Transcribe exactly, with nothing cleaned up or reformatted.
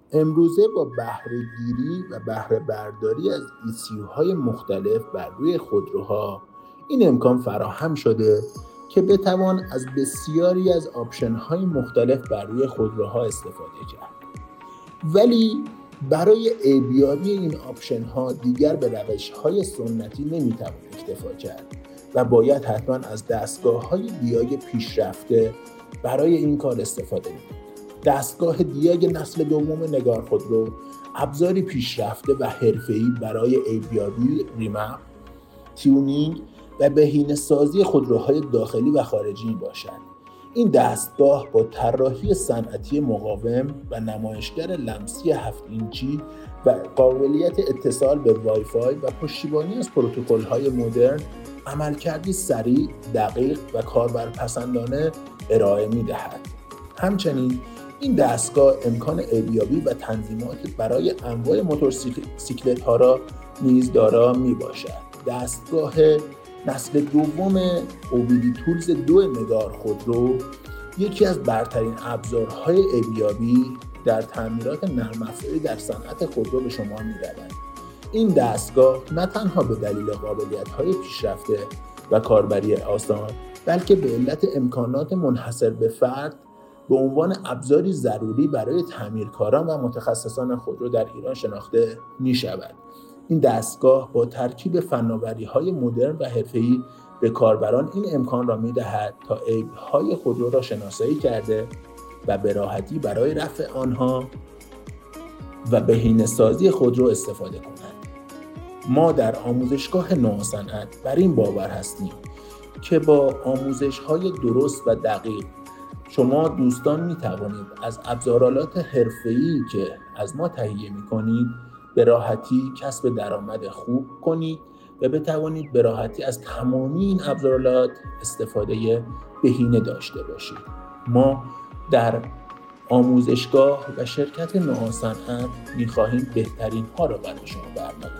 امروزه با بهره‌گیری و بهره برداری از ای سی یو های مختلف بر روی خودروها این امکان فراهم شده که بتوان از بسیاری از آپشن های مختلف بر روی خودروها استفاده کرد. ولی برای ارزیابی این آپشن ها دیگر به روش های سنتی نمیتوان اکتفا کرد و باید حتما از دستگاه های دیاگ پیشرفته برای این کار استفاده کنید. دستگاه دیاگ نسل دوم نگار خودرو ابزاری پیشرفته و حرفه‌ای برای ارزیابی ریمپ، تیونینگ و بهینه‌سازی خودروهای داخلی و خارجی میباشد. این دستگاه با طراحی صنعتی مقاوم و نمایشگر لمسی هفت اینچی و قابلیت اتصال به وای فای و پشتیبانی از پروتکل‌های مدرن، عملکردی سریع، دقیق و کاربرپسندانه ارائه می‌دهد. همچنین این دستگاه امکان ارزیابی و تنظیمات برای انواع موتورسیکلت‌ها را نیز دارا میباشد. دستگاه نسل دوم او بی دی تولز دو نگار خودرو یکی از برترین ابزارهای ارزیابی در تعمیرات نرم افزاری در صنعت خودرو به شمار می‌رود. این دستگاه نه تنها به دلیل قابلیت‌های پیشرفته و کاربری آسان، بلکه به علت امکانات منحصر به فرد به عنوان ابزاری ضروری برای تعمیرکاران و متخصصان خودرو در ایران شناخته می‌شود. این دستگاه با ترکیب فناوری‌های مدرن و حرفه‌ای به کاربران این امکان را می‌دهد تا عیب‌های خودرو را شناسایی کرده و به راحتی برای رفع آنها و بهینه‌سازی خودرو استفاده کنند. ما در آموزشگاه نوصنعت بر این باور هستیم که با آموزش‌های درست و دقیق شما دوستان می‌توانید از ابزارالات حرفه‌ای که از ما تهیه می‌کنید به راحتی کسب درآمد خوب کنید و بتوانید به راحتی از تمامی این ابزارالات استفاده بهینه داشته باشید. ما در آموزشگاه و شرکت نوصنعت می‌خواهیم بهترین ها را برای شما برنامه